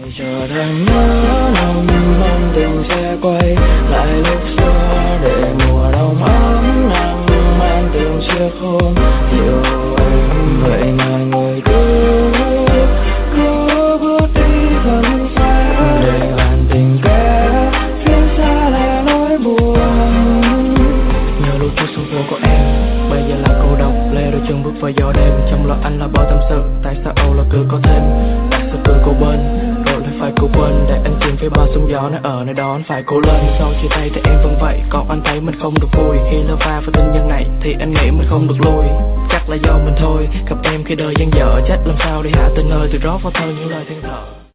Chờ đang nhớ năm năm tình sẽ quay lại lúc xưa để mùa đông ấm nắng mang từng chiếc hôn yêu anh. Vậy mà người cứ bước đi thân xa để làn tình kẻ phía xa lẻ lối buồn. Nhớ lúc trước xuống phố của em bây giờ là cô độc, lê đôi chân bước vào gió đêm. Trong lòng anh là bao tâm sự, tại sao âu là cứ có thêm tại sao cứ cô bên rồi lại phải cô quên. Để anh tìm phía bao sóng gió, nơi ở nơi đó anh phải cố lên. Sau chia tay thì em vẫn vậy, còn anh thấy mình không được vui. Khi lơ va với tình nhân này thì anh nghĩ mình không được lui. Chắc là do mình thôi, gặp em khi đời gian dở, chết làm sao để hạ tình ơi từ rót vào thơ những lời than thở.